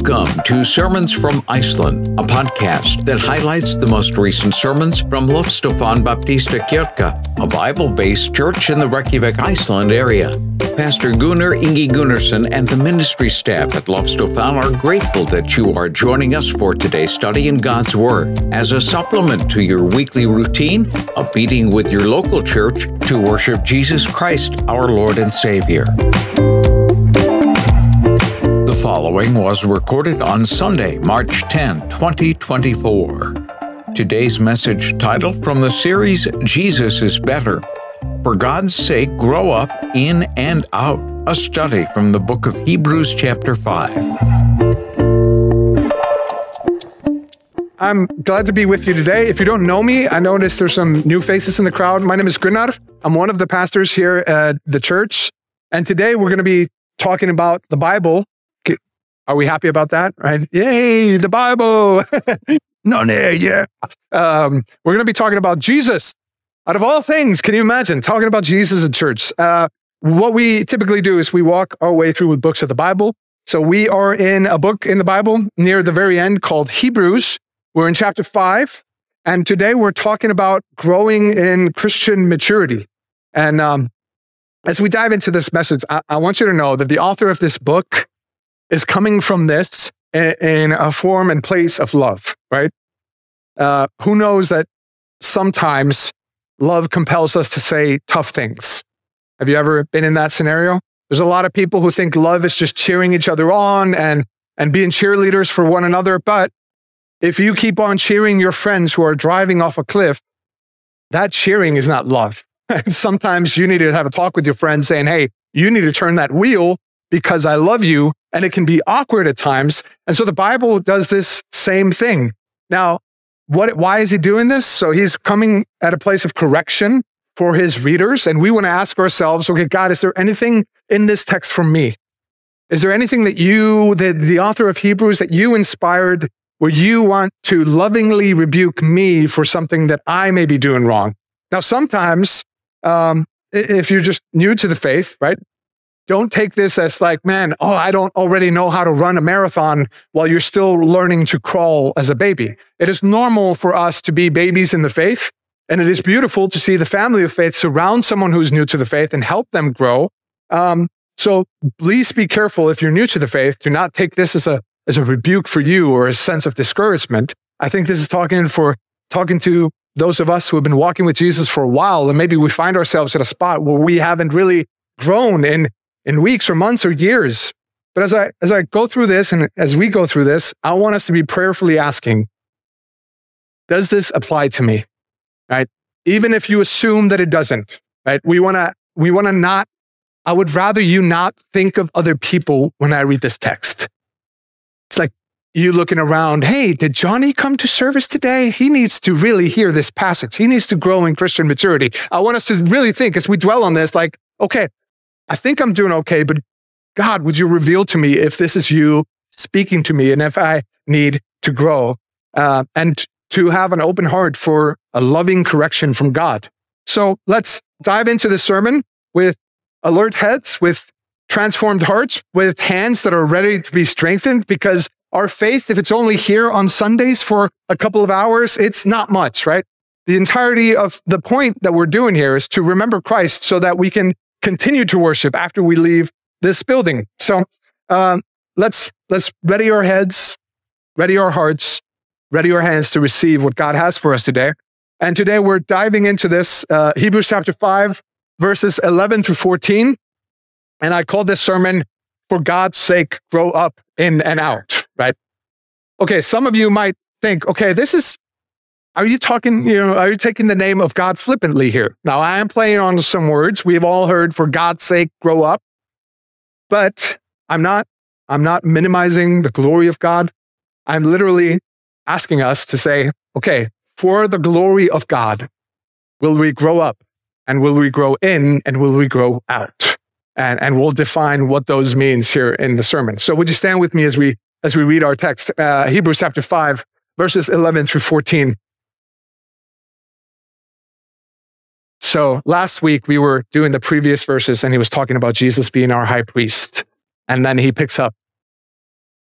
Welcome to Sermons from Iceland, a podcast that highlights the most recent sermons from Lofstofan Baptista Kirkja, a Bible-based church in the Reykjavik, Iceland area. Pastor Gunnar Ingi Gunnarsson and the ministry staff at Lofstofan are grateful that you are joining us for today's study in God's Word as a supplement to your weekly routine of meeting with your local church to worship Jesus Christ, our Lord and Savior. The following was recorded on Sunday, March 10, 2024. Today's message title from the series, Jesus is Better. For God's sake, grow up in and out. A study from the book of Hebrews chapter 5. I'm glad to be with you today. If you don't know me, I noticed there's some new faces in the crowd. My name is Gunnar. I'm one of the pastors here at the church. And today we're going to be talking about the Bible. Are we happy about that? Right? Yay, the Bible. No, yeah. We're going to be talking about Jesus. Out of all things, can you imagine talking about Jesus in church? What we typically do is we walk our way through books of the Bible. So we are in a book in the Bible near the very end called Hebrews. We're in chapter 5. And today we're talking about growing in Christian maturity. And as we dive into this message, I want you to know that the author of this book is coming from this in a form and place of love, right? Who knows that sometimes love compels us to say tough things? Have you ever been in that scenario? There's a lot of people who think love is just cheering each other on and being cheerleaders for one another. But if you keep on cheering your friends who are driving off a cliff, that cheering is not love. And sometimes you need to have a talk with your friend saying, hey, you need to turn that wheel because I love you. And it can be awkward at times. And so the Bible does this same thing. Now, why is he doing this? So he's coming at a place of correction for his readers. And we want to ask ourselves, okay, God, is there anything in this text for me? Is there anything that the author of Hebrews, that you inspired where you want to lovingly rebuke me for something that I may be doing wrong? Now, sometimes, if you're just new to the faith, right? Don't take this as like, man, I don't already know how to run a marathon while you're still learning to crawl as a baby. It is normal for us to be babies in the faith. And it is beautiful to see the family of faith surround someone who's new to the faith and help them grow. So please be careful if you're new to the faith. Do not take this as a rebuke for you or a sense of discouragement. I think this is talking to those of us who have been walking with Jesus for a while, and maybe we find ourselves at a spot where we haven't really grown in weeks or months or years. But as I go through this and as we go through this, I want us to be prayerfully asking, does this apply to me? Right? Even if you assume that it doesn't, right? We want to not, I would rather you not think of other people when I read this text. It's like you looking around, hey, did Johnny come to service today? He needs to really hear this passage. He needs to grow in Christian maturity. I want us to really think as we dwell on this, like, okay, I think I'm doing okay, but God, would you reveal to me if this is you speaking to me and if I need to grow and to have an open heart for a loving correction from God. So let's dive into the sermon with alert heads, with transformed hearts, with hands that are ready to be strengthened, because our faith, if it's only here on Sundays for a couple of hours, it's not much, right? The entirety of the point that we're doing here is to remember Christ so that we can continue to worship after we leave this building. So let's ready our heads, ready our hearts, ready our hands to receive what God has for us today. And today we're diving into this Hebrews chapter 5, verses 11 through 14. And I call this sermon, For God's Sake, Grow Up in and Out, right? Okay, some of you might think, okay, are you taking the name of God flippantly here? Now, I am playing on some words. We have all heard, for God's sake, grow up. But I'm not minimizing the glory of God. I'm literally asking us to say, okay, for the glory of God, will we grow up? And will we grow in? And will we grow out? And we'll define what those means here in the sermon. So would you stand with me as we read our text, Hebrews chapter 5, verses 11 through 14. So last week we were doing the previous verses and he was talking about Jesus being our high priest. And then he picks up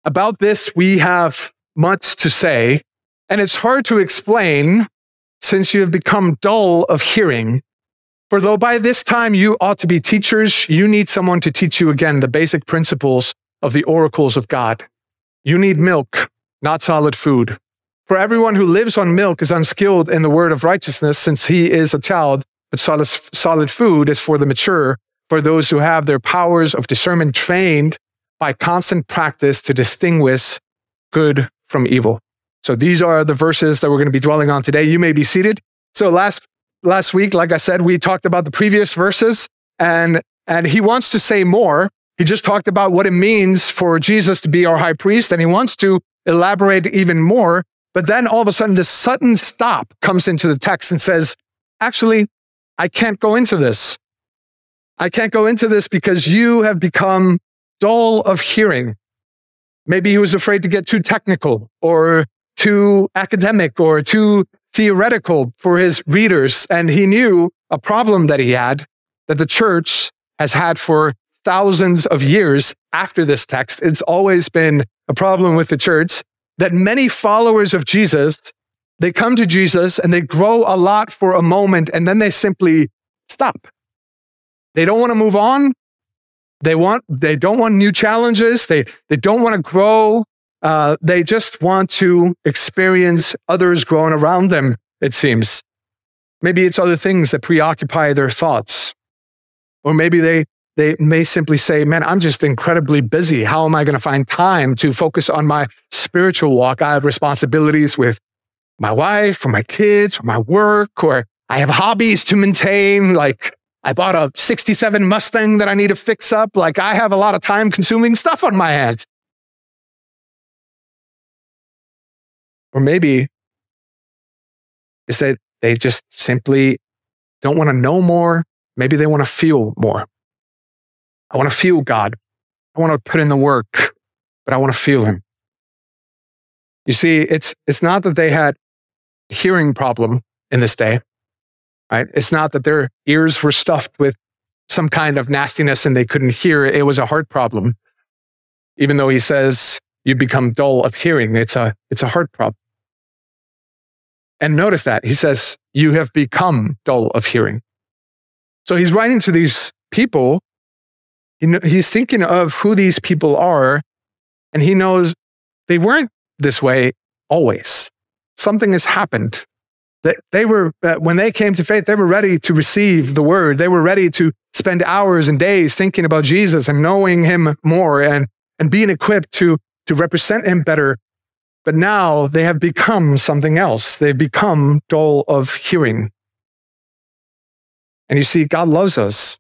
About this, we have much to say, and it's hard to explain since you have become dull of hearing. For though by this time you ought to be teachers, you need someone to teach you again the basic principles of the oracles of God. You need milk, not solid food. For everyone who lives on milk is unskilled in the word of righteousness, since he is a child, but solid food is for the mature, for those who have their powers of discernment trained by constant practice to distinguish good from evil. So these are the verses that we're going to be dwelling on today. You may be seated. So last week, like I said, we talked about the previous verses, and he wants to say more. He just talked about what it means for Jesus to be our high priest, and he wants to elaborate even more. But then all of a sudden, this sudden stop comes into the text and says, actually, I can't go into this. I can't go into this because you have become dull of hearing. Maybe he was afraid to get too technical or too academic or too theoretical for his readers. And he knew a problem that he had, that the church has had for thousands of years after this text. It's always been a problem with the church that many followers of Jesus, they come to Jesus and they grow a lot for a moment and then they simply stop. They don't want to move on. They don't want new challenges. They don't want to grow. They just want to experience others growing around them, it seems. Maybe it's other things that preoccupy their thoughts. Or maybe they may simply say, man, I'm just incredibly busy. How am I going to find time to focus on my spiritual walk? I have responsibilities with my wife or my kids or my work, or I have hobbies to maintain. Like I bought a 67 Mustang that I need to fix up. Like I have a lot of time consuming stuff on my hands. Or maybe it's that they just simply don't want to know more. Maybe they want to feel more. I want to feel God. I want to put in the work, but I want to feel him. You see, it's not that they had a hearing problem in this day, right? It's not that their ears were stuffed with some kind of nastiness and they couldn't hear. It was a heart problem. Even though he says you become dull of hearing, it's a heart problem. And notice that he says you have become dull of hearing. So he's writing to these people. He's thinking of who these people are, and he knows they weren't this way always. Something has happened. They were, when they came to faith, they were ready to receive the word. They were ready to spend hours and days thinking about Jesus and knowing him more and being equipped to represent him better. But now they have become something else. They've become dull of hearing. And you see, God loves us.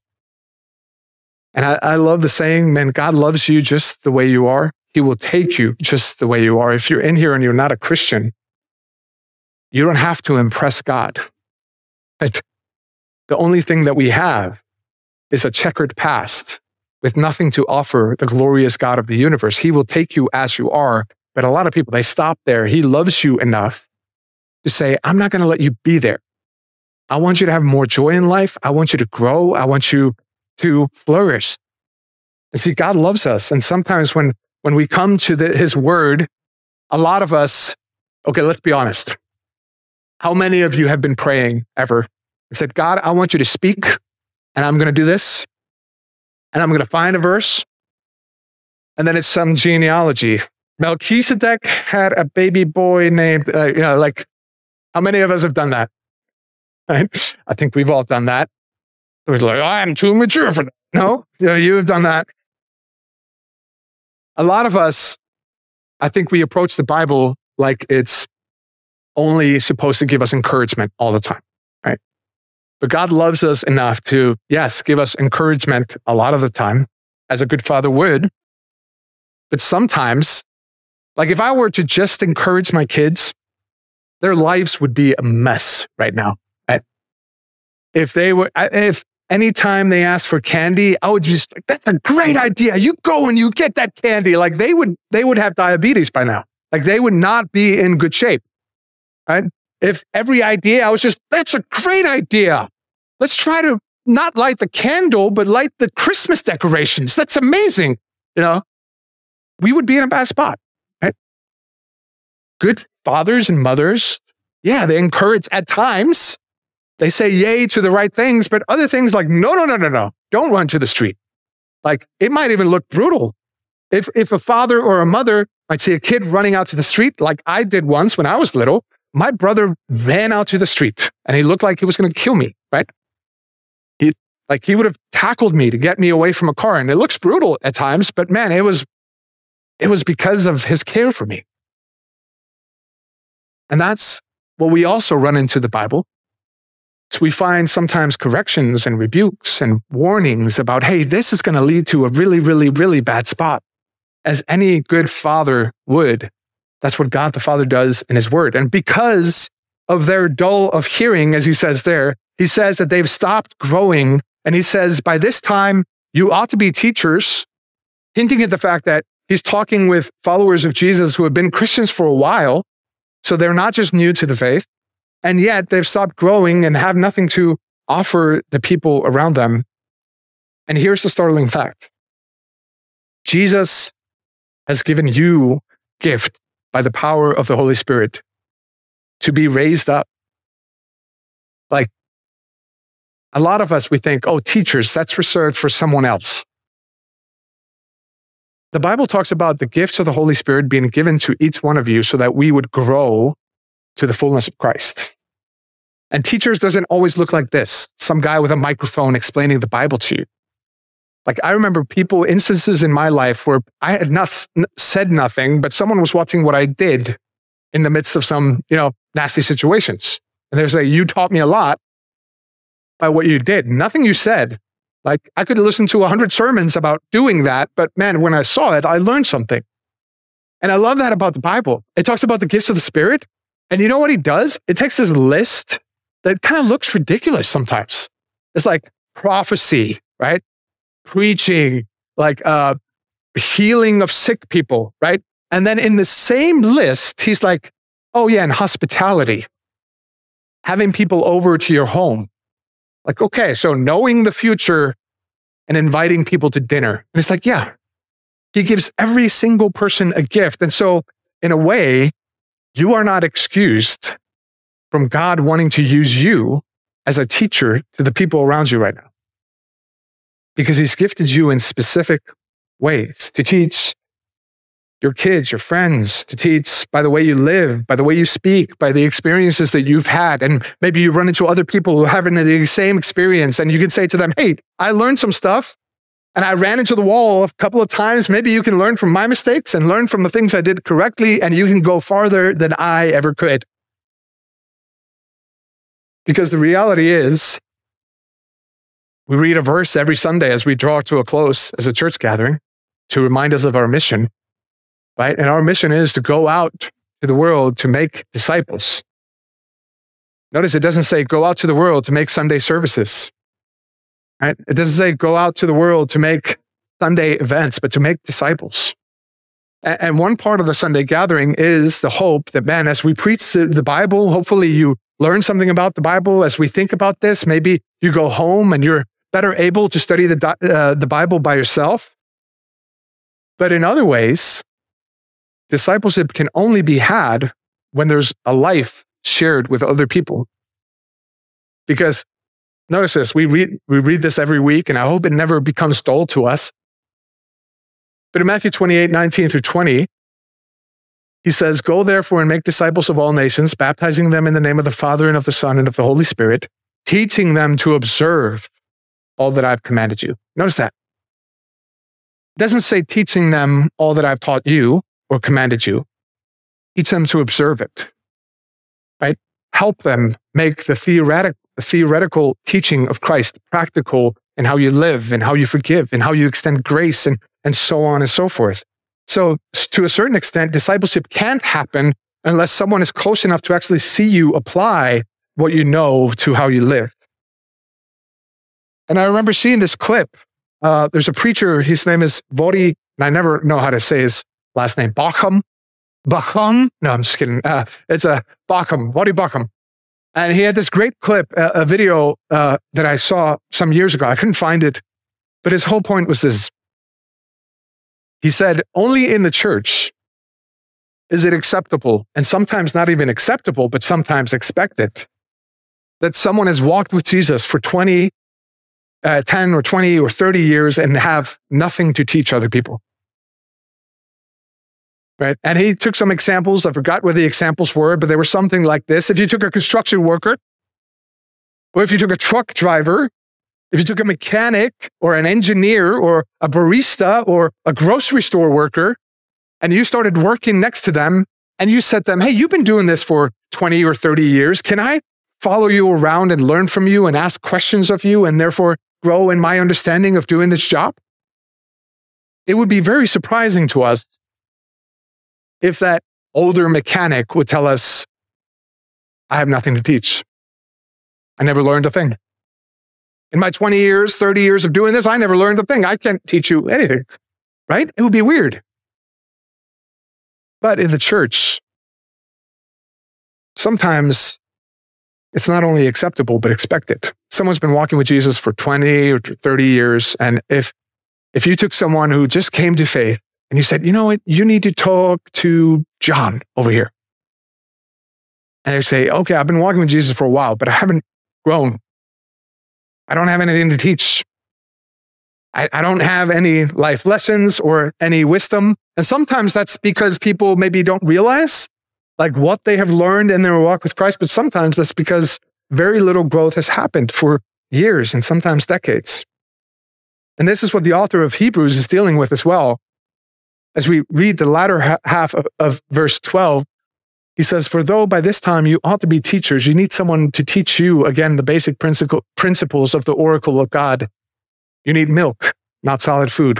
And I love the saying, man, God loves you just the way you are. He will take you just the way you are. If you're in here and you're not a Christian, you don't have to impress God. Right? The only thing that we have is a checkered past with nothing to offer the glorious God of the universe. He will take you as you are. But a lot of people, they stop there. He loves you enough to say, I'm not going to let you be there. I want you to have more joy in life. I want you to grow. I want you to flourish. And see, God loves us. And sometimes when we come to his word, a lot of us, okay, let's be honest. How many of you have been praying ever and said, God, I want you to speak, and I'm going to do this, and I'm going to find a verse, and then it's some genealogy. Melchizedek had a baby boy named, how many of us have done that? Right? I think we've all done that. It was like, I'm too mature for that. No, you have done that. A lot of us, I think we approach the Bible like it's only supposed to give us encouragement all the time, right? But God loves us enough to, yes, give us encouragement a lot of the time, as a good father would. But sometimes, like if I were to just encourage my kids, their lives would be a mess right now. Right? If anytime they asked for candy, I would just like, that's a great idea. You go and you get that candy. Like they would have diabetes by now. Like they would not be in good shape. Right? If every idea I was just, that's a great idea. Let's try to not light the candle, but light the Christmas decorations. That's amazing. we would be in a bad spot, right? Good fathers and mothers, yeah, they encourage at times. They say yay to the right things, but other things like, no, don't run to the street. Like, it might even look brutal. If a father or a mother might see a kid running out to the street, like I did once when I was little, my brother ran out to the street and he looked like he was going to kill me, right? He would have tackled me to get me away from a car. And it looks brutal at times, but man, it was because of his care for me. And that's what we also run into the Bible. So we find sometimes corrections and rebukes and warnings about, hey, this is going to lead to a really, really, really bad spot. As any good father would. That's what God the Father does in his word. And because of their dull of hearing, as he says there, he says that they've stopped growing. And he says, by this time, you ought to be teachers, hinting at the fact that he's talking with followers of Jesus who have been Christians for a while. So they're not just new to the faith. And yet they've stopped growing and have nothing to offer the people around them. And here's the startling fact. Jesus has given you gift by the power of the Holy Spirit to be raised up. Like, a lot of us, we think, oh, teachers, that's reserved for someone else. The Bible talks about the gifts of the Holy Spirit being given to each one of you so that we would grow to the fullness of Christ. And teachers doesn't always look like this. Some guy with a microphone explaining the Bible to you. Like, I remember instances in my life where I had not said nothing, but someone was watching what I did in the midst of some, nasty situations. And they say, you taught me a lot by what you did. Nothing you said. Like, I could listen to 100 sermons about doing that, but man, when I saw it, I learned something. And I love that about the Bible. It talks about the gifts of the Spirit. And you know what he does? It takes this list that kind of looks ridiculous sometimes. It's like prophecy, right? Preaching, like healing of sick people, right? And then in the same list, he's like, oh yeah, and hospitality, having people over to your home. Like, okay, so knowing the future and inviting people to dinner. And it's like, yeah, he gives every single person a gift. And so in a way, you are not excused from God wanting to use you as a teacher to the people around you right now. Because he's gifted you in specific ways to teach your kids, your friends, to teach by the way you live, by the way you speak, by the experiences that you've had. And maybe you run into other people who are having the same experience and you can say to them, hey, I learned some stuff and I ran into the wall a couple of times. Maybe you can learn from my mistakes and learn from the things I did correctly, and you can go farther than I ever could. Because the reality is, we read a verse every Sunday as we draw to a close as a church gathering to remind us of our mission, right? And our mission is to go out to the world to make disciples. Notice it doesn't say go out to the world to make Sunday services, right? It doesn't say go out to the world to make Sunday events, but to make disciples. And one part of the Sunday gathering is the hope that, man, as we preach the Bible, hopefully you learn something about the Bible. As we think about this, maybe you go home and you're better able to study the Bible by yourself. But in other ways, discipleship can only be had when there's a life shared with other people. Because notice this, we read this every week, and I hope it never becomes dull to us. But in Matthew 28:19-20, he says, go therefore and make disciples of all nations, baptizing them in the name of the Father and of the Son and of the Holy Spirit, teaching them to observe all that I've commanded you. Notice that. It doesn't say teaching them all that I've taught you or commanded you. Teach them to observe it, right? Help them make the theoretical teaching of Christ practical in how you live and how you forgive and how you extend grace and so on and so forth. So to a certain extent, discipleship can't happen unless someone is close enough to actually see you apply what you know to how you live. And I remember seeing this clip. There's a preacher, his name is Voddie, and I never know how to say his last name, Baucham? No, I'm just kidding. It's a Baucham, Voddie Baucham. And he had this great clip, a video that I saw some years ago. I couldn't find it, but his whole point was this. He said, only in the church is it acceptable, and sometimes not even acceptable, but sometimes expected, that someone has walked with Jesus for 10 or 20 or 30 years and have nothing to teach other people. Right? And he took some examples. I forgot what the examples were, but they were something like this. If you took a construction worker, or if you took a truck driver, if you took a mechanic or an engineer or a barista or a grocery store worker, and you started working next to them and you said to them, hey, you've been doing this for 20 or 30 years. Can I follow you around and learn from you and ask questions of you and therefore grow in my understanding of doing this job? It would be very surprising to us if that older mechanic would tell us, I have nothing to teach. I never learned a thing. In my 20 years, 30 years of doing this, I never learned a thing. I can't teach you anything, right? It would be weird. But in the church, sometimes it's not only acceptable, but expected. Someone's been walking with Jesus for 20 or 30 years. And if you took someone who just came to faith and you said, you know what, you need to talk to John over here. And they say, okay, I've been walking with Jesus for a while, but I haven't grown. I don't have anything to teach. I don't have any life lessons or any wisdom. And sometimes that's because people maybe don't realize like what they have learned in their walk with Christ. But sometimes that's because very little growth has happened for years and sometimes decades. And this is what the author of Hebrews is dealing with as well. As we read the latter half of verse 12, he says, for though by this time you ought to be teachers, you need someone to teach you, again, the basic principles of the oracle of God. You need milk, not solid food.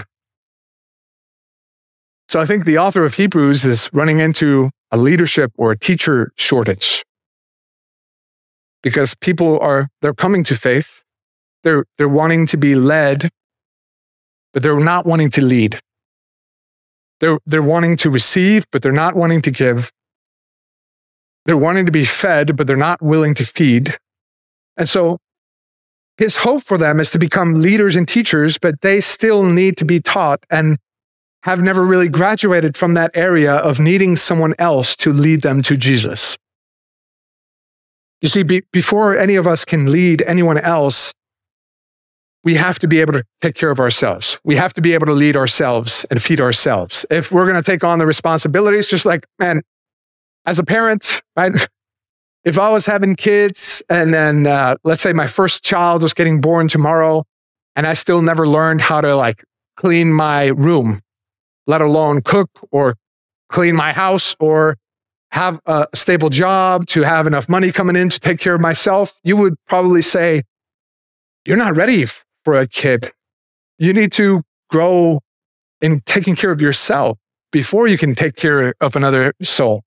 So I think the author of Hebrews is running into a leadership or a teacher shortage. Because they're coming to faith. They're wanting to be led, but they're not wanting to lead. They're wanting to receive, but they're not wanting to give. They're wanting to be fed, but they're not willing to feed. And so his hope for them is to become leaders and teachers, but they still need to be taught and have never really graduated from that area of needing someone else to lead them to Jesus. You see, before any of us can lead anyone else, we have to be able to take care of ourselves. We have to be able to lead ourselves and feed ourselves. If we're going to take on the responsibilities, just like, man, as a parent, right? If I was having kids and then, let's say my first child was getting born tomorrow and I still never learned how to like clean my room, let alone cook or clean my house or have a stable job to have enough money coming in to take care of myself, you would probably say, you're not ready for a kid. You need to grow in taking care of yourself before you can take care of another soul.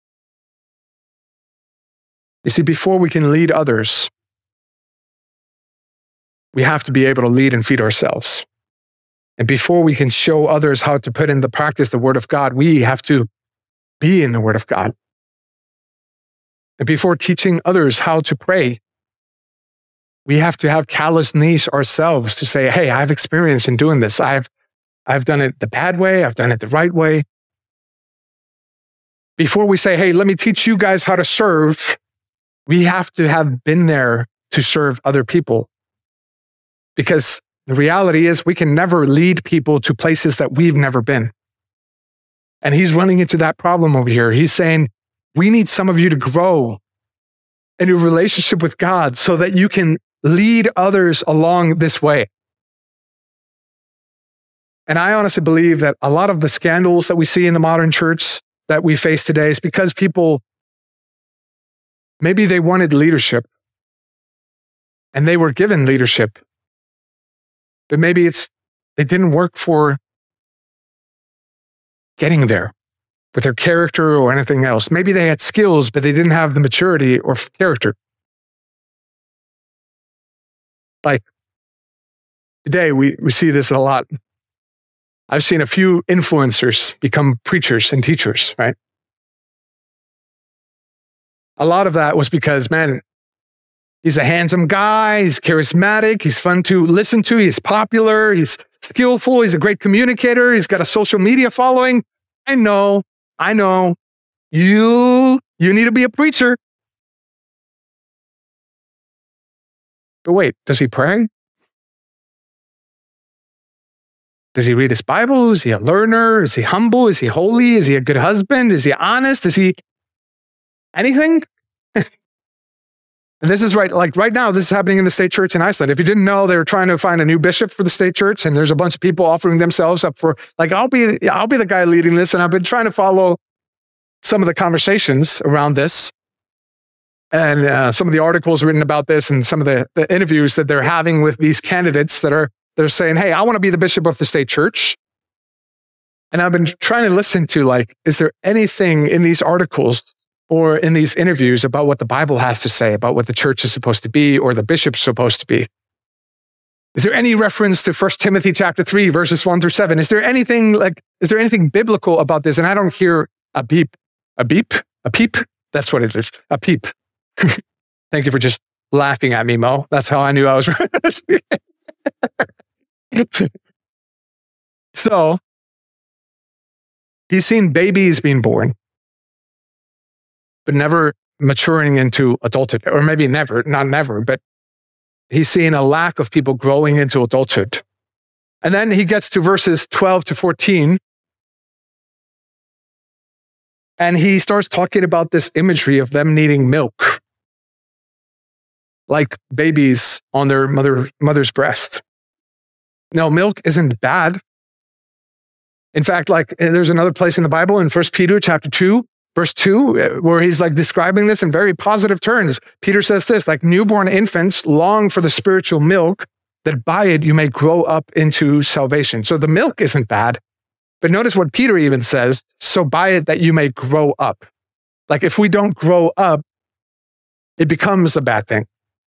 You see, before we can lead others, we have to be able to lead and feed ourselves. And before we can show others how to put into practice the Word of God, we have to be in the Word of God. And before teaching others how to pray, we have to have callous knees ourselves to say, hey, I have experience in doing this. I've done it the bad way. I've done it the right way. Before we say, hey, let me teach you guys how to serve, we have to have been there to serve other people. Because the reality is we can never lead people to places that we've never been. And he's running into that problem over here. He's saying, we need some of you to grow in your relationship with God so that you can lead others along this way. And I honestly believe that a lot of the scandals that we see in the modern church that we face today is because people, maybe they wanted leadership and they were given leadership, but maybe they didn't work for getting there with their character or anything else. Maybe they had skills, but they didn't have the maturity or character. Like today, we see this a lot. I've seen a few influencers become preachers and teachers, right? A lot of that was because, man, he's a handsome guy, he's charismatic, he's fun to listen to, he's popular, he's skillful. He's a great communicator. He's got a social media following. I know. You need to be a preacher. But wait, does he pray? Does he read his Bible? Is he a learner? Is he humble? Is he holy? Is he a good husband? Is he honest? Is he anything? And this is right now, this is happening in the state church in Iceland. If you didn't know, they were trying to find a new bishop for the state church, and there's a bunch of people offering themselves up for, I'll be the guy leading this, and I've been trying to follow some of the conversations around this, and some of the articles written about this, and some of the interviews that they're having with these candidates they're saying, hey, I want to be the bishop of the state church. And I've been trying to listen to, is there anything in these articles or in these interviews about what the Bible has to say about what the church is supposed to be or the bishop's supposed to be? Is there any reference to 1 Timothy chapter 3, verses 1 through 7? Is there anything biblical about this? And I don't hear a beep. That's what it is. A peep. Thank you for just laughing at me, Mo. That's how I knew I was right. So, he's seen babies being born, but never maturing into adulthood, or maybe not never, but he's seeing a lack of people growing into adulthood. And then he gets to verses 12 to 14, and he starts talking about this imagery of them needing milk, like babies on their mother's breast. No, milk isn't bad. In fact, there's another place in the Bible in 1 Peter chapter 2, verse 2, where he's describing this in very positive terms. Peter says this, newborn infants long for the spiritual milk, that by it you may grow up into salvation. So the milk isn't bad. But notice what Peter even says, so by it that you may grow up. If we don't grow up, it becomes a bad thing.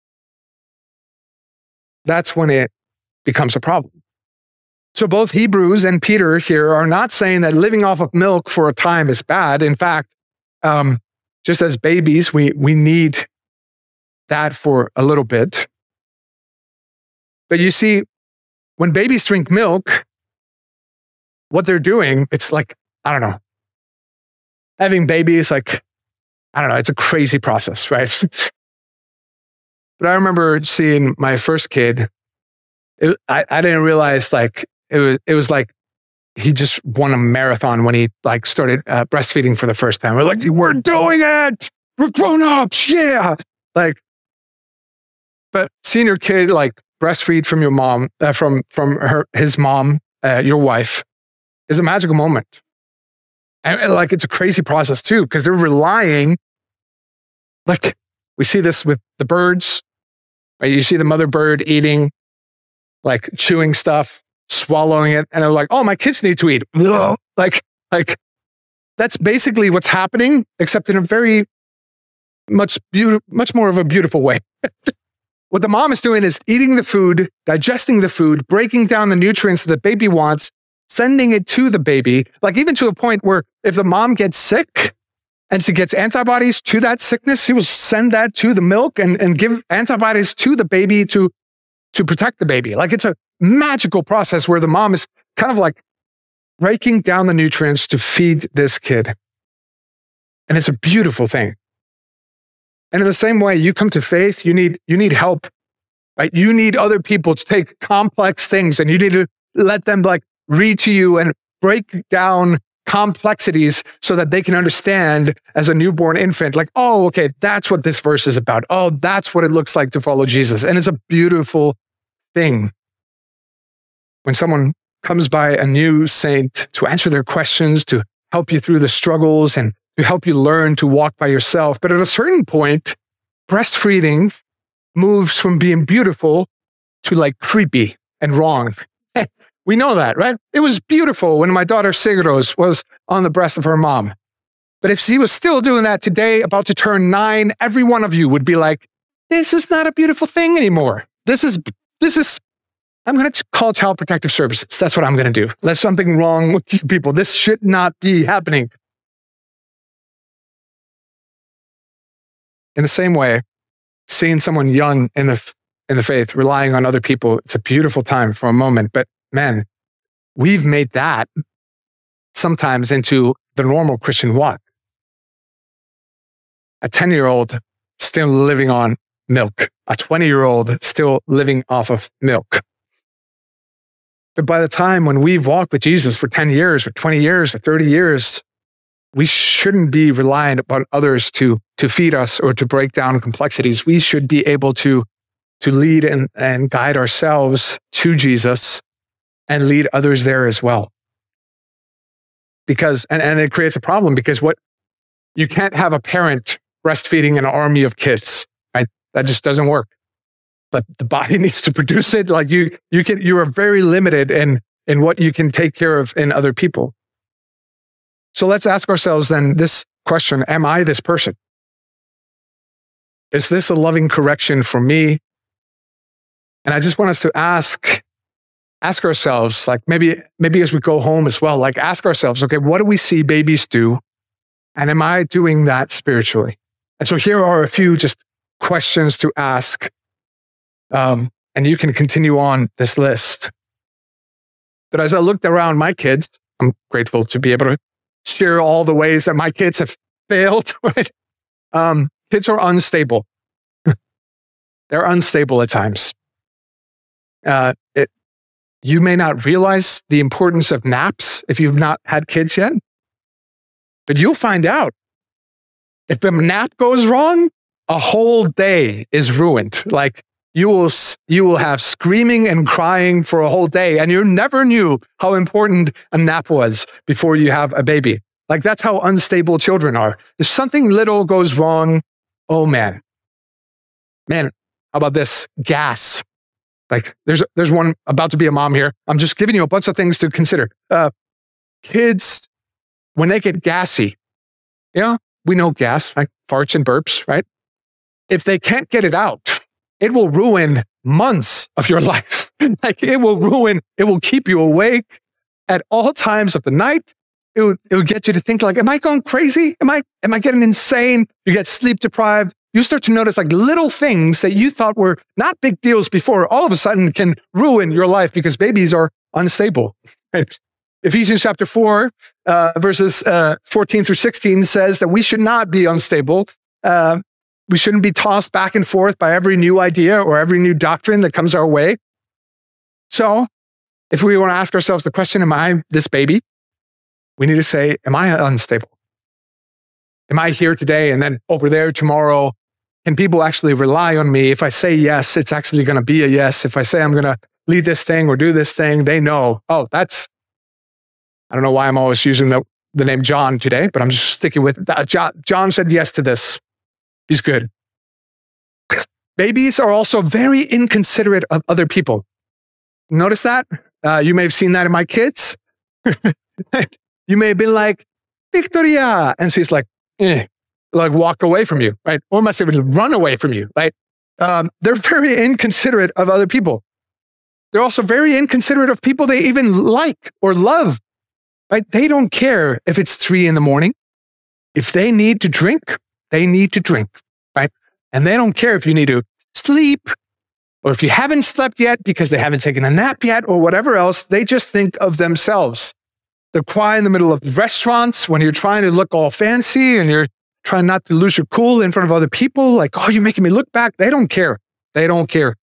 That's when it becomes a problem. So both Hebrews and Peter here are not saying that living off of milk for a time is bad. In fact, just as babies, we need that for a little bit. But you see, when babies drink milk, what they're doing, it's I don't know. Having babies, I don't know, it's a crazy process, right? But I remember seeing my first kid. I didn't realize it was he just won a marathon when he started breastfeeding for the first time. We're we're doing it. We're grown-ups. Yeah. But seeing your kid breastfeed from your mom, from his mom, your wife, is a magical moment. And it's a crazy process too, because they're relying, we see this with the birds, right? You see the mother bird eating, chewing stuff, swallowing it, and they're oh, my kids need to eat. That's basically what's happening, except in a very much more of a beautiful way. What the mom is doing is eating the food, digesting the food, breaking down the nutrients that the baby wants, sending it to the baby, even to a point where if the mom gets sick and she gets antibodies to that sickness, she will send that to the milk and give antibodies to the baby to protect the baby. It's a magical process where the mom is kind of breaking down the nutrients to feed this kid. And it's a beautiful thing. And in the same way, you come to faith, you need help, right? You need other people to take complex things and you need to let them read to you and break down complexities so that they can understand as a newborn infant, oh, okay, that's what this verse is about. Oh, that's what it looks like to follow Jesus. And it's a beautiful thing when someone comes by a new saint to answer their questions, to help you through the struggles and to help you learn to walk by yourself. But at a certain point, breastfeeding moves from being beautiful to creepy and wrong. We know that, right? It was beautiful when my daughter Sigros was on the breast of her mom. But if she was still doing that today, about to turn 9, every one of you would be this is not a beautiful thing anymore. This is, I'm going to call Child Protective Services. That's what I'm going to do. There's something wrong with you people. This should not be happening. In the same way, seeing someone young in the faith, relying on other people, it's a beautiful time for a moment. But man, we've made that sometimes into the normal Christian walk. A 10-year-old still living on milk, a 20-year-old still living off of milk. But by the time when we've walked with Jesus for 10 years, for 20 years, for 30 years, we shouldn't be reliant upon others to feed us or to break down complexities. We should be able to lead and guide ourselves to Jesus and lead others there as well. Because, and it creates a problem because you can't have a parent breastfeeding an army of kids, right? That just doesn't work. But the body needs to produce it. Like you are very limited in what you can take care of in other people. So let's ask ourselves then this question: am I this person? Is this a loving correction for me? And I just want us to ask ourselves, like maybe as we go home as well, like ask ourselves, okay, what do we see babies do? And am I doing that spiritually? And so here are a few just questions to ask. And you can continue on this list. But as I looked around my kids, I'm grateful to be able to share all the ways that my kids have failed, right? Kids are unstable. They're unstable at times. You may not realize the importance of naps if you've not had kids yet, but you'll find out. If the nap goes wrong, a whole day is ruined. Like you will have screaming and crying for a whole day, and you never knew how important a nap was before you have a baby. Like that's how unstable children are. If something little goes wrong, oh man, how about this? Gas. Like there's one about to be a mom here. I'm just giving you a bunch of things to consider. Kids, when they get gassy, we know gas, like farts and burps, right? If they can't get it out, it will ruin months of your life. Like it will keep you awake at all times of the night. It will get you to think like, am I going crazy? Am I getting insane? You get sleep deprived. You start to notice like little things that you thought were not big deals before, all of a sudden can ruin your life because babies are unstable. Right? Ephesians chapter 4, verses 14 through 16 says that we should not be unstable. We shouldn't be tossed back and forth by every new idea or every new doctrine that comes our way. So if we want to ask ourselves the question, am I this baby? We need to say, am I unstable? Am I here today and then over there tomorrow? Can people actually rely on me? If I say yes, it's actually going to be a yes. If I say I'm going to lead this thing or do this thing, they know, I don't know why I'm always using the name John today, but I'm just sticking with that. John said yes to this. He's good. Babies are also very inconsiderate of other people. Notice that? You may have seen that in my kids. You may have been like, Victoria. And she's like, walk away from you, right? Or must even run away from you, right? They're very inconsiderate of other people. They're also very inconsiderate of people they even like or love, right? They don't care if it's 3 a.m. If they need to drink, they need to drink, right? And they don't care if you need to sleep or if you haven't slept yet because they haven't taken a nap yet or whatever else. They just think of themselves. They're quiet in the middle of restaurants when you're trying to look all fancy and you're trying not to lose your cool in front of other people. Like, oh, you're making me look back. They don't care. They don't care.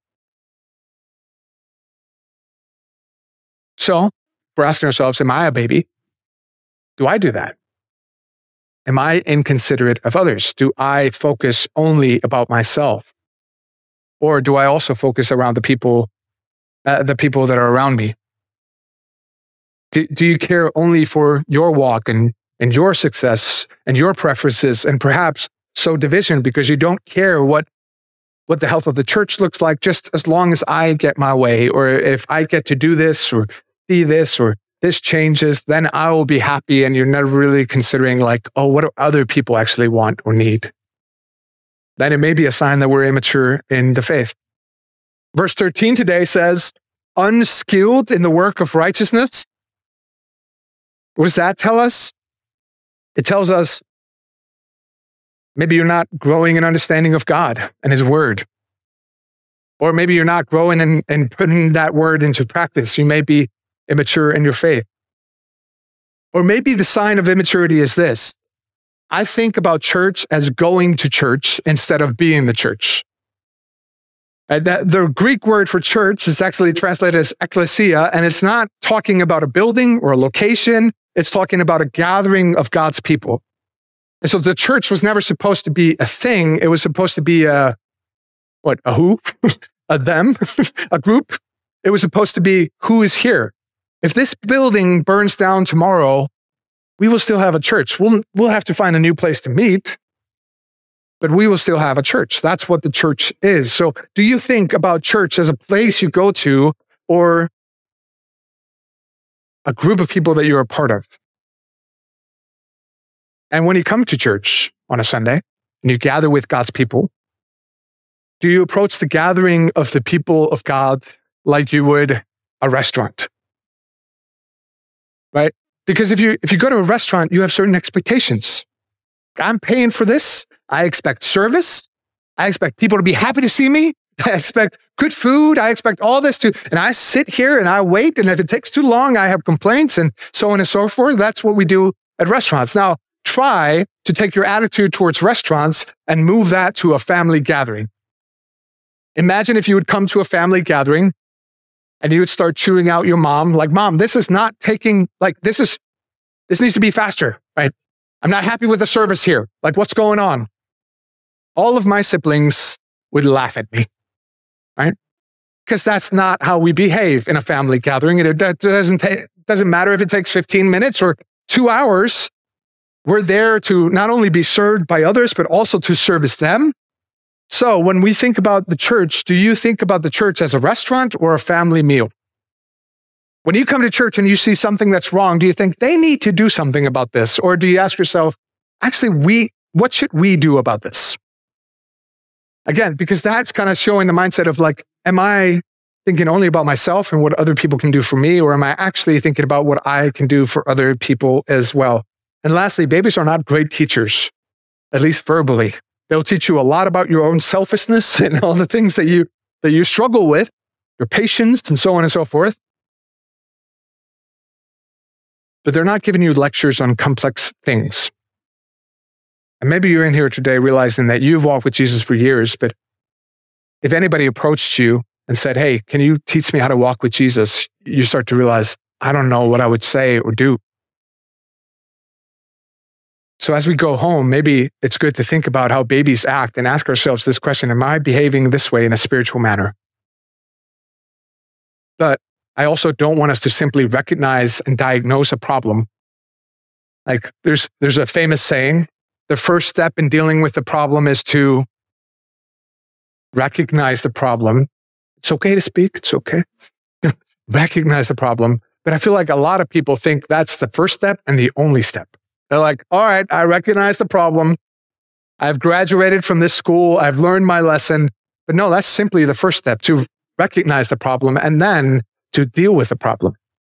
So we're asking ourselves, am I a baby? Do I do that? Am I inconsiderate of others? Do I focus only about myself? Or do I also focus around the people that are around me? Do you care only for your walk and your success and your preferences and perhaps sow division because you don't care what the health of the church looks like just as long as I get my way, or if I get to do this or see this or this changes, then I will be happy, and you're never really considering like, oh, what do other people actually want or need? Then it may be a sign that we're immature in the faith. Verse 13 today says, unskilled in the work of righteousness. What does that tell us? It tells us maybe you're not growing in understanding of God and His Word. Or maybe you're not growing and putting that Word into practice. You may be immature in your faith. Or maybe the sign of immaturity is this: I think about church as going to church instead of being the church. The Greek word for church is actually translated as ekklesia, and it's not talking about a building or a location. It's talking about a gathering of God's people. And so the church was never supposed to be a thing. It was supposed to be a who? A them? A group? It was supposed to be who is here. If this building burns down tomorrow, we will still have a church. We'll have to find a new place to meet, but we will still have a church. That's what the church is. So do you think about church as a place you go to or a group of people that you're a part of? And when you come to church on a Sunday and you gather with God's people, do you approach the gathering of the people of God like you would a restaurant? Right? Because if you go to a restaurant, you have certain expectations. I'm paying for this. I expect service. I expect people to be happy to see me. I expect good food. I expect all this and I sit here and I wait. And if it takes too long, I have complaints and so on and so forth. That's what we do at restaurants. Now, try to take your attitude towards restaurants and move that to a family gathering. Imagine if you would come to a family gathering and you would start chewing out your mom, like, Mom, this is not taking, this needs to be faster, right? I'm not happy with the service here. Like, what's going on? All of my siblings would laugh at me, right? Because that's not how we behave in a family gathering. It doesn't matter if it takes 15 minutes or 2 hours. We're there to not only be served by others, but also to service them. So when we think about the church, do you think about the church as a restaurant or a family meal? When you come to church and you see something that's wrong, do you think they need to do something about this? Or do you ask yourself, actually, what should we do about this? Again, because that's kind of showing the mindset of like, am I thinking only about myself and what other people can do for me? Or am I actually thinking about what I can do for other people as well? And lastly, babies are not great teachers, at least verbally. They'll teach you a lot about your own selfishness and all the things that you struggle with, your patience and so on and so forth. But they're not giving you lectures on complex things. And maybe you're in here today realizing that you've walked with Jesus for years, but if anybody approached you and said, hey, can you teach me how to walk with Jesus? You start to realize, I don't know what I would say or do. So as we go home, maybe it's good to think about how babies act and ask ourselves this question: am I behaving this way in a spiritual manner? But I also don't want us to simply recognize and diagnose a problem. Like there's a famous saying, the first step in dealing with the problem is to recognize the problem. It's okay to speak. It's okay. Recognize the problem. But I feel like a lot of people think that's the first step and the only step. They're like, all right, I recognize the problem. I've graduated from this school. I've learned my lesson. But no, that's simply the first step, to recognize the problem and then to deal with the problem.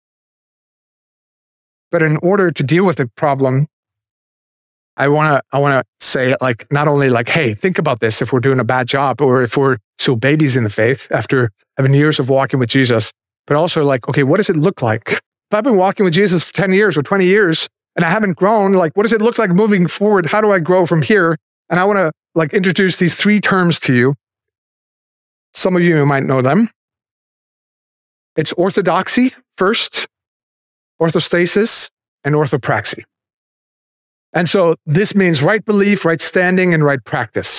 But in order to deal with the problem, I want to say, like, not only like, hey, think about this if we're doing a bad job or if we're still babies in the faith after having years of walking with Jesus, but also like, okay, what does it look like? If I've been walking with Jesus for 10 years or 20 years and I haven't grown, like, what does it look like moving forward? How do I grow from here? And I want to like introduce these 3 terms to you. Some of you might know them. It's orthodoxy first, orthostasis, and orthopraxy. And so this means right belief, right standing, and right practice.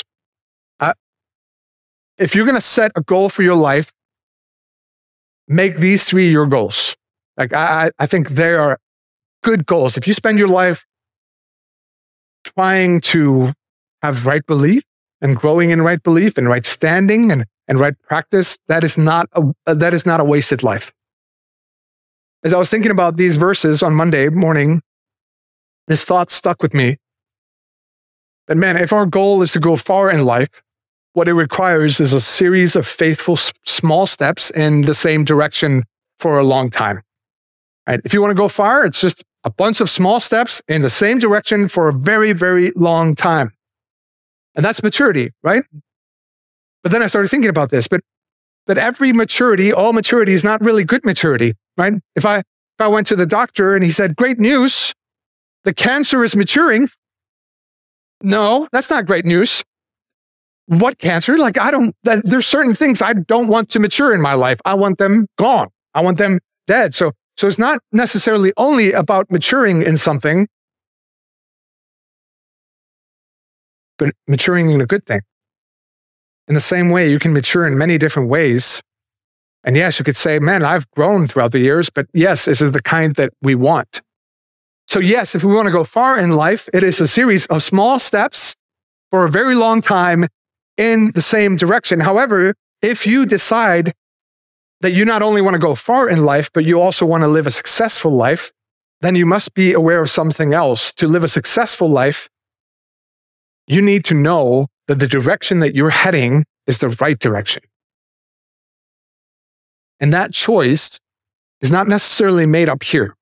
If you're going to set a goal for your life, make these 3 your goals. Like I think they are good goals. If you spend your life trying to have right belief and growing in right belief and right standing and right practice, that is not a wasted life. As I was thinking about these verses on Monday morning, this thought stuck with me. That man, if our goal is to go far in life, what it requires is a series of faithful small steps in the same direction for a long time. Right? If you want to go far, it's just a bunch of small steps in the same direction for a very, very long time. And that's maturity, right? But then I started thinking about this, but every maturity, all maturity is not really good maturity. right? If I went to the doctor and he said, great news, the cancer is maturing. No, that's not great news. What cancer? Like, there's certain things I don't want to mature in my life. I want them gone. I want them dead. So it's not necessarily only about maturing in something, but maturing in a good thing. In the same way, you can mature in many different ways. And yes, you could say, man, I've grown throughout the years, but yes, this is the kind that we want. So yes, if we want to go far in life, it is a series of small steps for a very long time in the same direction. However, if you decide that you not only want to go far in life, but you also want to live a successful life, then you must be aware of something else. To live a successful life, you need to know that the direction that you're heading is the right direction. And that choice is not necessarily made up here,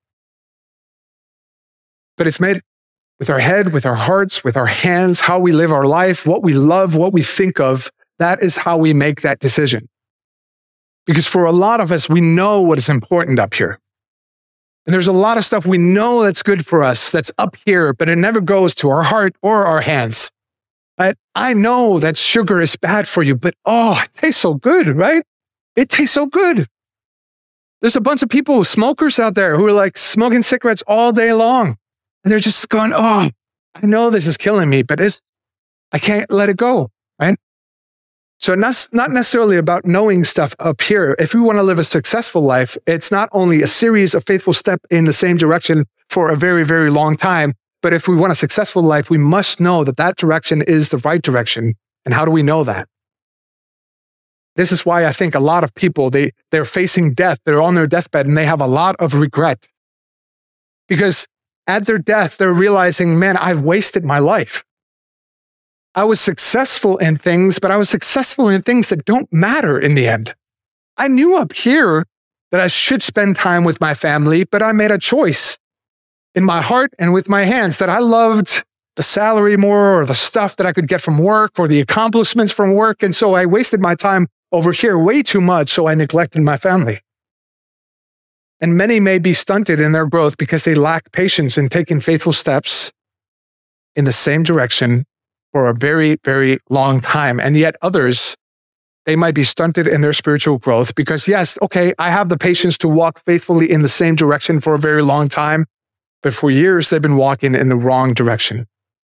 but it's made with our head, with our hearts, with our hands, how we live our life, what we love, what we think of. That is how we make that decision. Because for a lot of us, we know what is important up here. And there's a lot of stuff we know that's good for us, that's up here, but it never goes to our heart or our hands. I know that sugar is bad for you, but it tastes so good, right? It tastes so good. There's a bunch of people, smokers out there who are like smoking cigarettes all day long. And they're just going, I know this is killing me, but I can't let it go, right? So it's not necessarily about knowing stuff up here. If we want to live a successful life, it's not only a series of faithful steps in the same direction for a very, very long time, but if we want a successful life, we must know that direction is the right direction. And how do we know that? This is why I think a lot of people, they're facing death. They're on their deathbed and they have a lot of regret. Because at their death, they're realizing, man, I've wasted my life. I was successful in things, but I was successful in things that don't matter in the end. I knew up here that I should spend time with my family, but I made a choice in my heart and with my hands that I loved the salary more or the stuff that I could get from work or the accomplishments from work. And so I wasted my time over here way too much, so I neglected my family. And many may be stunted in their growth because they lack patience in taking faithful steps in the same direction for a very, very long time. And yet others, they might be stunted in their spiritual growth because yes, okay, I have the patience to walk faithfully in the same direction for a very long time, but for years they've been walking in the wrong direction.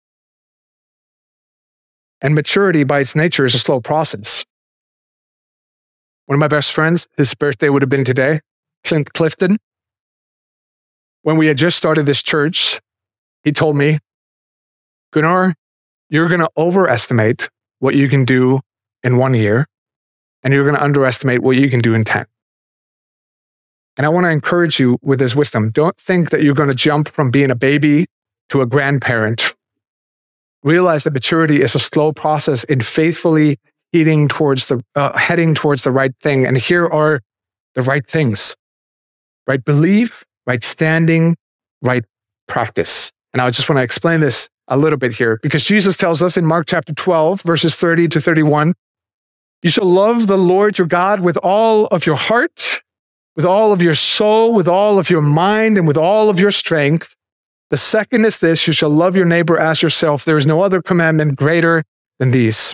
And maturity by its nature is a slow process. One of my best friends, his birthday would have been today, Clint Clifton. When we had just started this church, he told me, Gunnar, you're going to overestimate what you can do in 1 year, and you're going to underestimate what you can do in 10. And I want to encourage you with this wisdom. Don't think that you're going to jump from being a baby to a grandparent. Realize that maturity is a slow process in faithfully heading towards the right thing. And here are the right things: right belief, right standing, right practice. And I just want to explain this a little bit here, because Jesus tells us in Mark chapter 12, verses 30 to 31, you shall love the Lord your God with all of your heart, with all of your soul, with all of your mind, and with all of your strength. The second is this: you shall love your neighbor as yourself. There is no other commandment greater than these.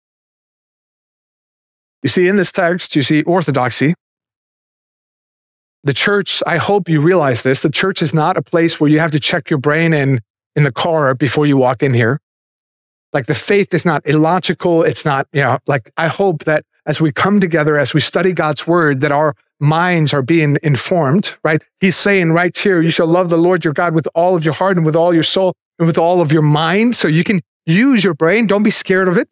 You see, in this text, you see orthodoxy. The church, I hope you realize this, the church is not a place where you have to check your brain in the car before you walk in here. Like, the faith is not illogical. It's not, I hope that as we come together, as we study God's word, that our minds are being informed, right? He's saying right here, you shall love the Lord your God with all of your heart and with all your soul and with all of your mind. So you can use your brain. Don't be scared of it.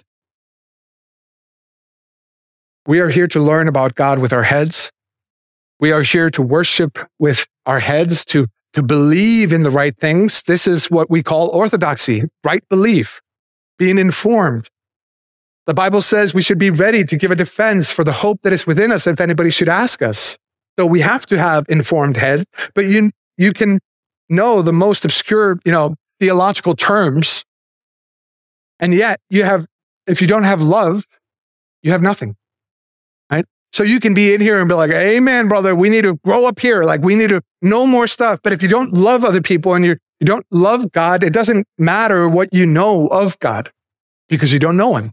We are here to learn about God with our heads. We are here to worship with our heads, to believe in the right things. This is what we call orthodoxy, right belief, being informed. The Bible says we should be ready to give a defense for the hope that is within us if anybody should ask us. So we have to have informed heads, but you can know the most obscure, theological terms. And yet if you don't have love, you have nothing, right? So you can be in here and be like, amen, brother, we need to grow up here. Like, we need to know more stuff. But if you don't love other people and you don't love God, it doesn't matter what you know of God because you don't know him.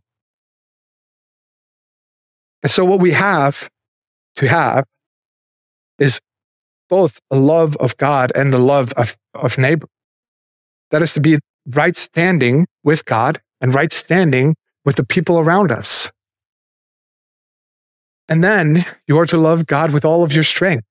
And so what we have to have is both a love of God and the love of neighbor. That is to be right standing with God and right standing with the people around us. And then you are to love God with all of your strength.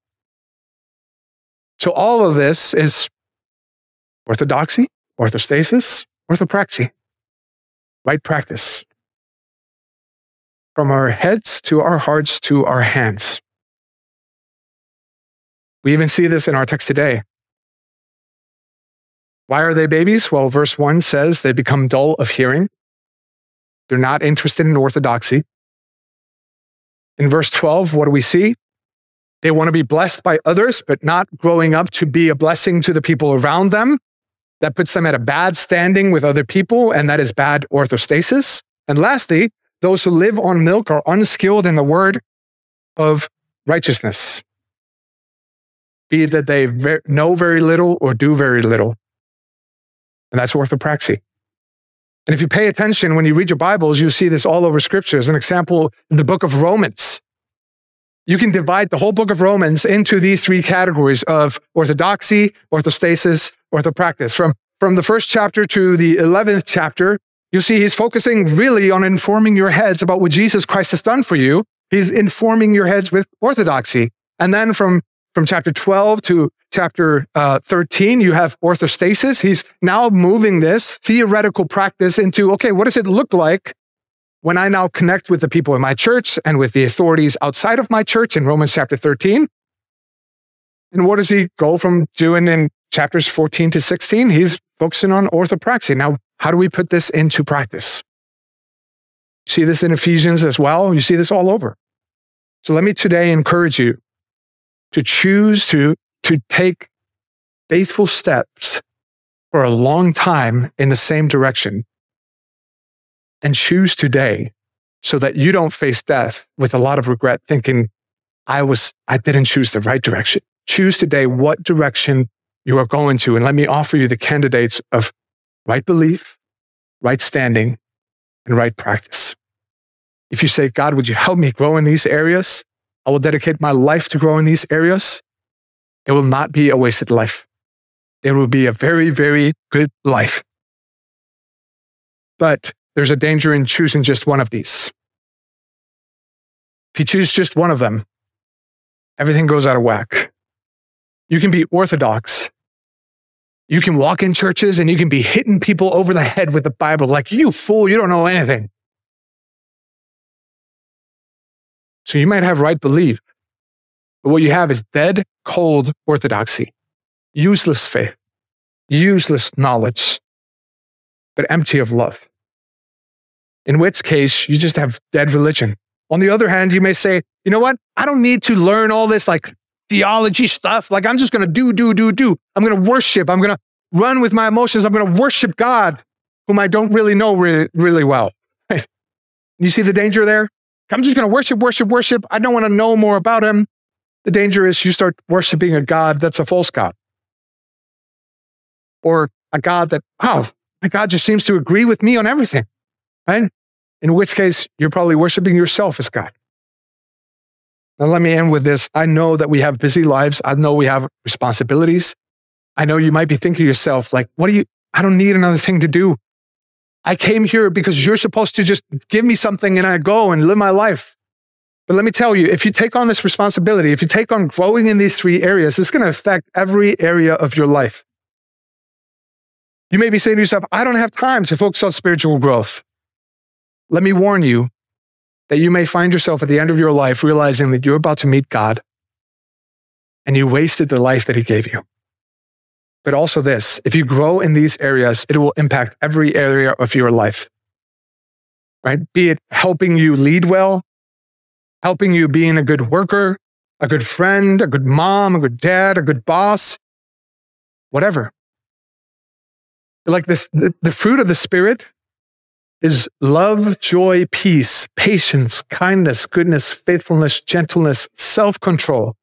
So all of this is orthodoxy, orthostasis, orthopraxy, right practice. From our heads to our hearts to our hands. We even see this in our text today. Why are they babies? Well, verse 1 says they become dull of hearing. They're not interested in orthodoxy. In verse 12, what do we see? They want to be blessed by others, but not growing up to be a blessing to the people around them. That puts them at a bad standing with other people, and that is bad orthostasis. And lastly, those who live on milk are unskilled in the word of righteousness. Be it that they know very little or do very little. And that's orthopraxy. And if you pay attention, when you read your Bibles, you see this all over Scripture. As an example, in the book of Romans, you can divide the whole book of Romans into these three categories of orthodoxy, orthostasis, orthopraxis. From the first chapter to the 11th chapter, you see he's focusing really on informing your heads about what Jesus Christ has done for you. He's informing your heads with orthodoxy. And then from chapter 12 to chapter 13, you have orthostasis. He's now moving this theoretical practice into, okay, what does it look like when I now connect with the people in my church and with the authorities outside of my church in Romans chapter 13? And what does he go from doing in chapters 14 to 16? He's focusing on orthopraxy. Now, how do we put this into practice? You see this in Ephesians as well. You see this all over. So let me today encourage you to choose to take faithful steps for a long time in the same direction. And choose today so that you don't face death with a lot of regret thinking, I didn't choose the right direction. Choose today what direction you are going to. And let me offer you the candidates of right belief, right standing, and right practice. If you say, God, would you help me grow in these areas? I will dedicate my life to grow in these areas. It will not be a wasted life. It will be a very, very good life. But there's a danger in choosing just one of these. If you choose just one of them, everything goes out of whack. You can be orthodox. You can walk in churches and you can be hitting people over the head with the Bible like, you fool, you don't know anything. So you might have right belief, but what you have is dead, cold orthodoxy, useless faith, useless knowledge, but empty of love. In which case, you just have dead religion. On the other hand, you may say, you know what? I don't need to learn all this like theology stuff. Like I'm just going to do. I'm going to worship. I'm going to run with my emotions. I'm going to worship God, whom I don't really know really well. You see the danger there? I'm just going to worship. I don't want to know more about him. The danger is you start worshiping a God that's a false God. Or a God that, oh, my God just seems to agree with me on everything. Right? In which case, you're probably worshiping yourself as God. Now, let me end with this. I know that we have busy lives. I know we have responsibilities. I know you might be thinking to yourself, like, I don't need another thing to do. I came here because you're supposed to just give me something and I go and live my life. But let me tell you, if you take on this responsibility, if you take on growing in these three areas, it's going to affect every area of your life. You may be saying to yourself, I don't have time to focus on spiritual growth. Let me warn you that you may find yourself at the end of your life realizing that you're about to meet God and you wasted the life that he gave you. But also this, if you grow in these areas, it will impact every area of your life, right? Be it helping you lead well, helping you being a good worker, a good friend, a good mom, a good dad, a good boss, whatever. Like this, the fruit of the Spirit is love, joy, peace, patience, kindness, goodness, faithfulness, gentleness, self-control.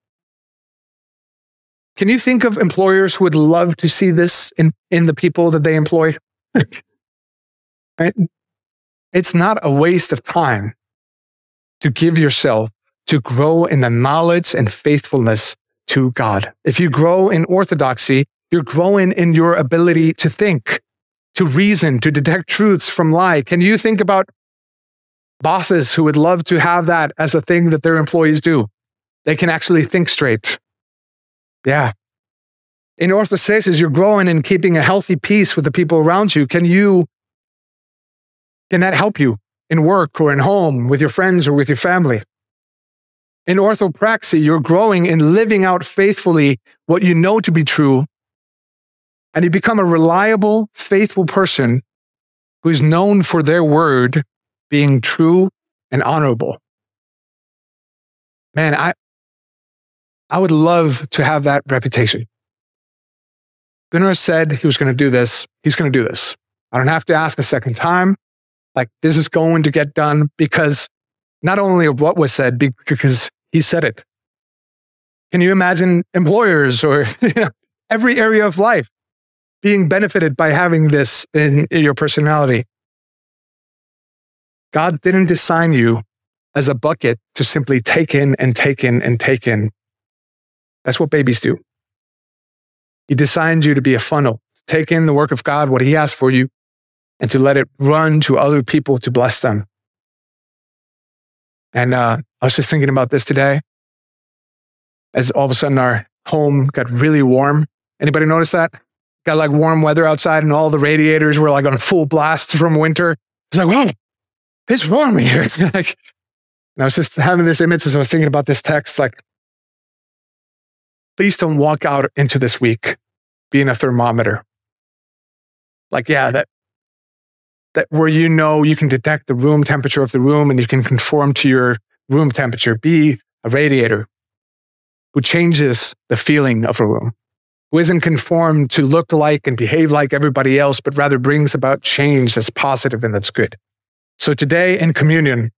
Can you think of employers who would love to see this in the people that they employ? Right? It's not a waste of time to give yourself to grow in the knowledge and faithfulness to God. If you grow in orthodoxy, you're growing in your ability to think, to reason, to detect truths from lie. Can you think about bosses who would love to have that as a thing that their employees do? They can actually think straight. Yeah. In orthostasis, you're growing in keeping a healthy peace with the people around you. Can that help you in work or in home, with your friends or with your family? In orthopraxy, you're growing in living out faithfully what you know to be true, and you become a reliable, faithful person who is known for their word being true and honorable. Man, I would love to have that reputation. Gunnar said he was going to do this. He's going to do this. I don't have to ask a second time. Like, this is going to get done because not only of what was said, because he said it. Can you imagine employers or every area of life being benefited by having this in your personality? God didn't design you as a bucket to simply take in and take in and take in. That's what babies do. He designed you to be a funnel, to take in the work of God, what he has for you, and to let it run to other people to bless them. And I was just thinking about this today, as all of a sudden our home got really warm. Anybody notice that? Got like warm weather outside and all the radiators were like on full blast from winter. It's like, wow, it's warm here. And I was just having this image as I was thinking about this text, like, please don't walk out into this week being a thermometer. Like, yeah, that where you can detect the room temperature of the room and you can conform to your room temperature. Be a radiator who changes the feeling of a room, who isn't conformed to look like and behave like everybody else, but rather brings about change that's positive and that's good. So today in communion,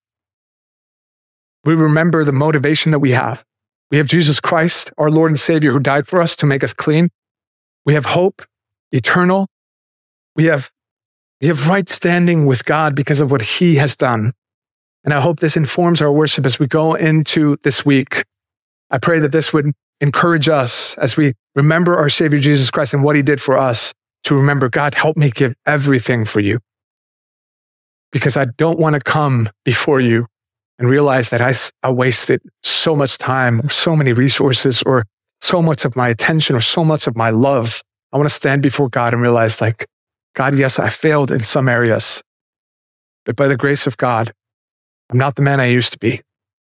we remember the motivation that we have. We have Jesus Christ, our Lord and Savior, who died for us to make us clean. We have hope, eternal. We have right standing with God because of what he has done. And I hope this informs our worship as we go into this week. I pray that this would encourage us as we remember our Savior Jesus Christ and what he did for us, to remember, God, help me give everything for you. Because I don't want to come before you and realize that I wasted so much time, or so many resources, or so much of my attention, or so much of my love. I want to stand before God and realize, like, God, yes, I failed in some areas, but by the grace of God, I'm not the man I used to be.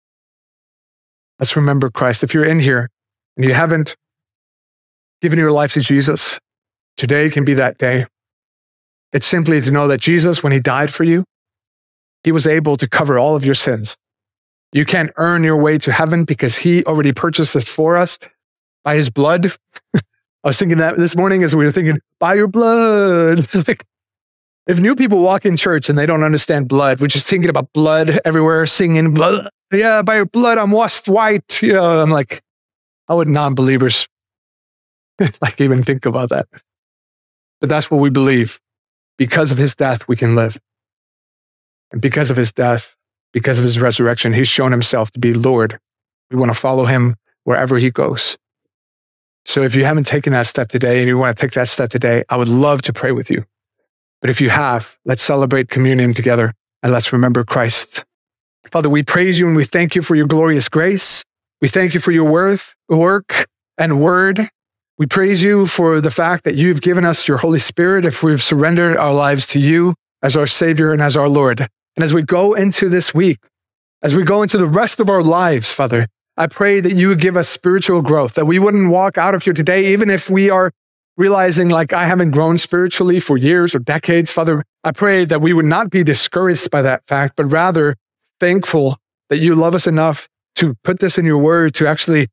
Let's remember Christ. If you're in here and you haven't given your life to Jesus, today can be that day. It's simply to know that Jesus, when he died for you, he was able to cover all of your sins. You can't earn your way to heaven because he already purchased it for us by his blood. I was thinking that this morning as we were thinking, by your blood. If new people walk in church and they don't understand blood, we're just thinking about blood everywhere, singing blood. Yeah, by your blood, I'm washed white. I'm like, how would non-believers like even think about that? But that's what we believe. Because of his death, we can live. And because of his death, because of his resurrection, he's shown himself to be Lord. We want to follow him wherever he goes. So if you haven't taken that step today and you want to take that step today, I would love to pray with you. But if you have, let's celebrate communion together and let's remember Christ. Father, we praise you and we thank you for your glorious grace. We thank you for your work and word. We praise you for the fact that you've given us your Holy Spirit if we've surrendered our lives to you as our Savior and as our Lord. And as we go into this week, as we go into the rest of our lives, Father, I pray that you would give us spiritual growth, that we wouldn't walk out of here today, even if we are realizing like I haven't grown spiritually for years or decades. Father, I pray that we would not be discouraged by that fact, but rather thankful that you love us enough to put this in your word, to actually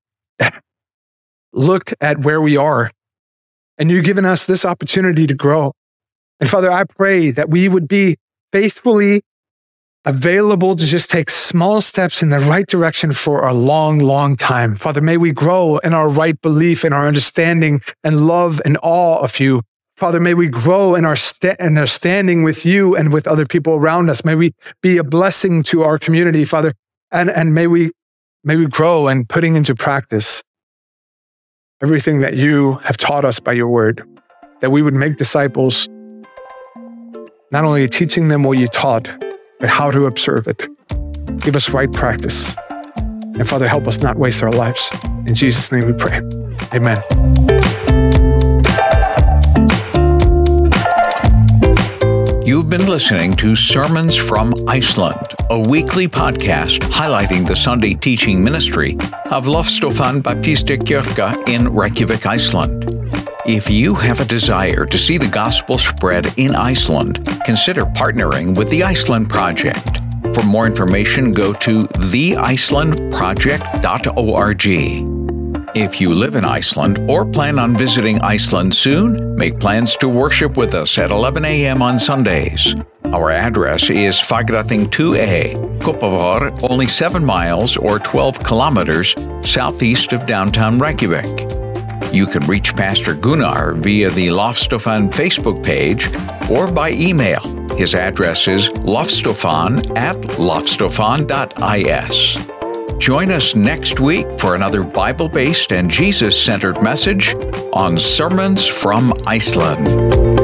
look at where we are. And you've given us this opportunity to grow. And Father, I pray that we would be faithfully available to just take small steps in the right direction for a long, long time. Father, may we grow in our right belief, in our understanding and love and awe of you. Father, may we grow in our standing with you and with other people around us. May we be a blessing to our community, Father, and may we grow in putting into practice everything that you have taught us by your word, that we would make disciples, not only teaching them what you taught, but how to observe it. Give us right practice. And Father, help us not waste our lives. In Jesus' name we pray. Amen. You've been listening to Sermons from Iceland, a weekly podcast highlighting the Sunday teaching ministry of Loftstofan Baptistakirkja in Reykjavik, Iceland. If you have a desire to see the gospel spread in Iceland, consider partnering with the Iceland Project. For more information, go to theicelandproject.org. If you live in Iceland or plan on visiting Iceland soon, make plans to worship with us at 11 a.m. on Sundays. Our address is Fagrating 2A, Kópavogur, only 7 miles or 12 kilometers southeast of downtown Reykjavik. You can reach Pastor Gunnar via the Loftstofan Facebook page or by email. His address is loftstofan@loftstofan.is. Join us next week for another Bible-based and Jesus-centered message on Sermons from Iceland.